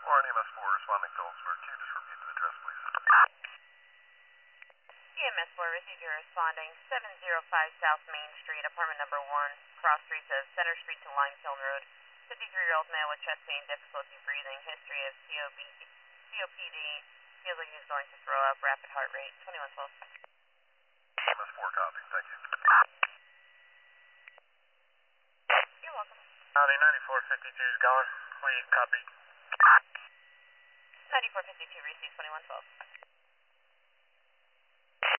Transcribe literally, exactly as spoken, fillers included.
four and E M S four responding to Ellsworth. Can you just repeat the address, please? E M S four received your responding seven oh five South Main Street, apartment number one, cross streets of Center Street to Limestone Road. fifty-three-year-old male with chest pain, difficulty breathing, history of C O P D, C O P D, feels like he's going to throw up, rapid heart rate, twenty-one twelve. E M S four copy, thank you. You're welcome. County ninety-four fifty-two is gone. Please copy. ninety-four fifty-two received twenty-one twelve.